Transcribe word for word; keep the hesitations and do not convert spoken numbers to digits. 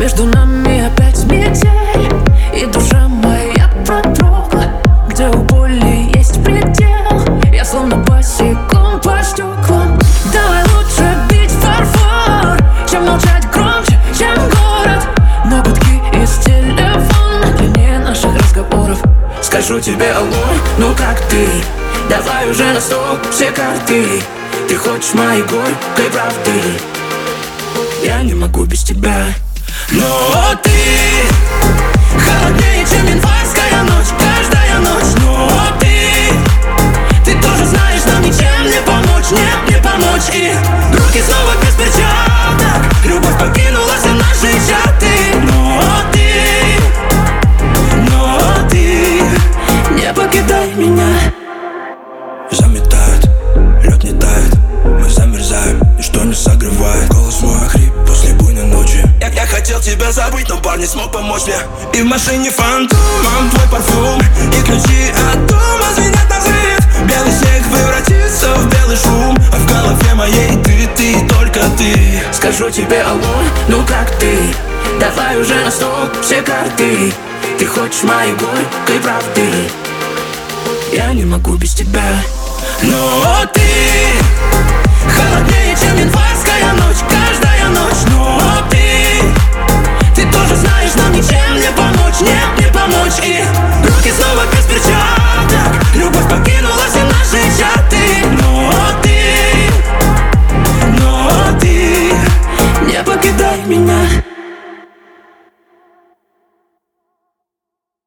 Между нами опять метель, и душа моя продрогла. Где у боли есть предел, я словно босиком по стеклам. Давай лучше бить фарфор, чем молчать громче, чем город. Но гудки из телефона длиннее наших разговоров. Скажу тебе алло, ну как ты? Давай уже на стол все карты. Ты хочешь моей горькой правды? Я не могу без тебя. Но ты холоднее, чем январская ночь, каждая ночь. Но ты, ты тоже знаешь, нам ничем не помочь, нет, не помочь. И руки снова без перчаток, любовь покинула все наши чаты. Но ты, но ты не покидай меня. Заметает, лед не тает, мы замерзаем, ничто не согревает. Голос мой охрип после буйной ночи. Я, я хотел тебя забыть, но парень смог помочь мне. И в машине фантомом твой парфюм, и ключи от дома звенят на взрыв. Белый снег превратится в белый шум, а в голове моей ты, ты, только ты. Скажу тебе алло, ну как ты? Давай уже на стол все карты. Ты хочешь моей горькой правды? Я не могу без тебя. Но ты холоднее, чем январская ночь.